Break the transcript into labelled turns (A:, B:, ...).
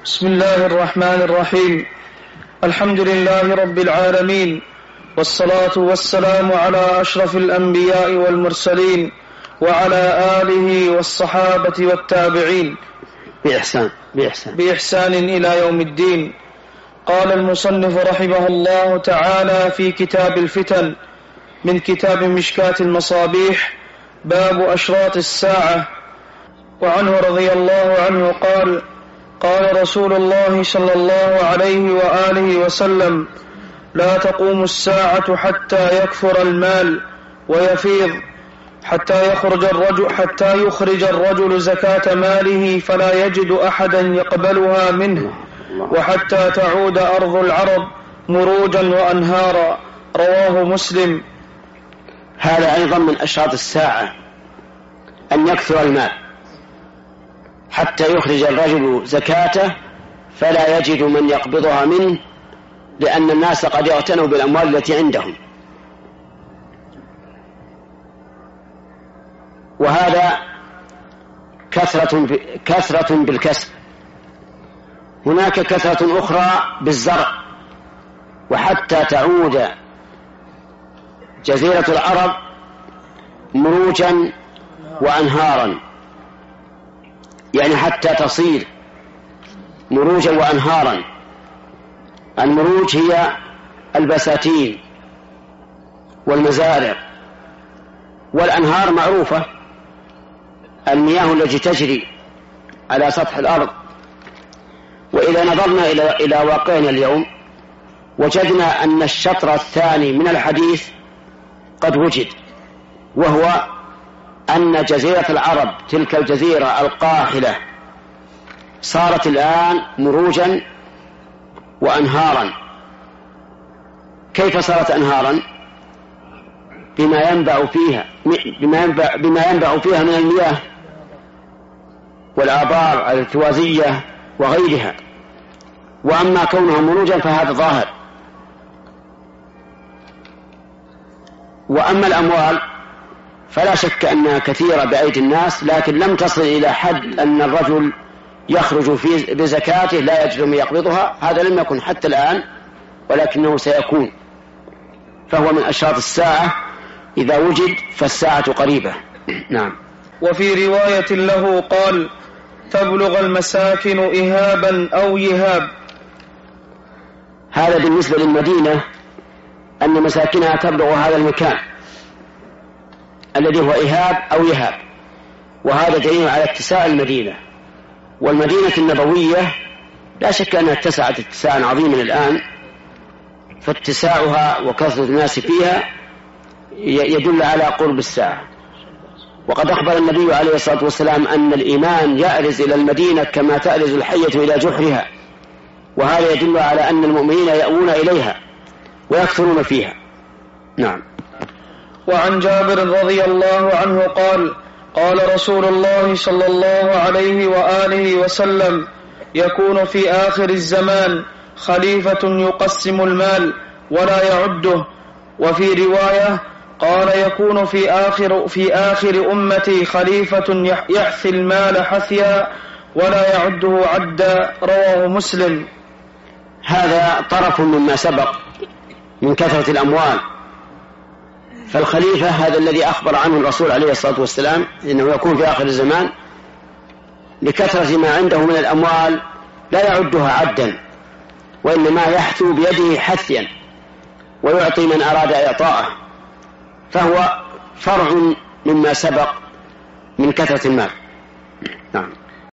A: بسم الله الرحمن الرحيم. الحمد لله رب العالمين، والصلاة والسلام على أشرف الأنبياء والمرسلين وعلى آله والصحابة والتابعين بإحسان إلى يوم الدين. قال المصنف رحمه الله تعالى في كتاب الفتن من كتاب مشكاة المصابيح: باب أشراط الساعة. وعنه رضي الله عنه قال: قال رسول الله صلى الله عليه وآله وسلم: لا تقوم الساعة حتى يكثر المال ويفيض، حتى يخرج الرجل زكاة ماله فلا يجد أحدا يقبلها منه، وحتى تعود أرض العرب مروجا وأنهارا. رواه مسلم.
B: هذا أيضا من أشراط الساعة، أن يكثر المال حتى يخرج الرجل زكاته فلا يجد من يقبضها منه، لأن الناس قد يغتنوا بالأموال التي عندهم. وهذا كثرة بالكسب. هناك كثرة أخرى بالزرع، وحتى تعود جزيرة العرب مروجا وأنهارا، يعني حتى تصير مروجا وأنهارا. المروج هي البساتين والمزارع، والأنهار معروفة المياه التي تجري على سطح الأرض. وإذا نظرنا إلى واقعنا اليوم وجدنا أن الشطر الثاني من الحديث قد وجد، وهو أن جزيرة العرب تلك الجزيرة القاحلة صارت الآن مروجا وأنهارا. كيف صارت أنهارا؟ بما ينبع فيها من المياه والآبار الارتوازية وغيرها. وأما كونها مروجا فهذا ظاهر. وأما الأموال فلا شك أنها كثيرة بأيدي الناس، لكن لم تصل إلى حد أن الرجل يخرج بزكاته لا يجد من يقبضها. هذا لم يكن حتى الآن، ولكنه سيكون. فهو من أشراط الساعة، إذا وجد فالساعة قريبة. نعم.
A: وفي رواية له قال: تبلغ المساكن إهابا أو يهاب.
B: هذا بالنسبة للمدينة، أن مساكنها تبلغ هذا المكان الذي هو إهاب أو يهاب، وهذا دليل على اتساع المدينة. والمدينة النبوية لا شك أنها اتسعت اتساعا عظيما الآن، فاتساعها وكثرة الناس فيها يدل على قرب الساعة. وقد أخبر النبي عليه الصلاة والسلام أن الإيمان يأرز إلى المدينة كما تأرز الحية إلى جحرها، وهذا يدل على أن المؤمنين يأوون إليها ويكثرون فيها. نعم.
A: وعن جابر رضي الله عنه قال: قال رسول الله صلى الله عليه وآله وسلم: يكون في آخر الزمان خليفة يقسم المال ولا يعده. وفي رواية قال: يكون في آخر أمتي خليفة يحثي المال حثيا ولا يعده عدا. رواه مسلم.
B: هذا طرف مما سبق من كثرة الأموال. فالخليفة هذا الذي أخبر عنه الرسول عليه الصلاة والسلام إنه يكون في آخر الزمان لكثرة ما عنده من الأموال لا يعدها عدا، وإنما يحثو بيده حثيا ويعطي من أراد إعطاءه، فهو فرع مما سبق من كثرة المال. نعم.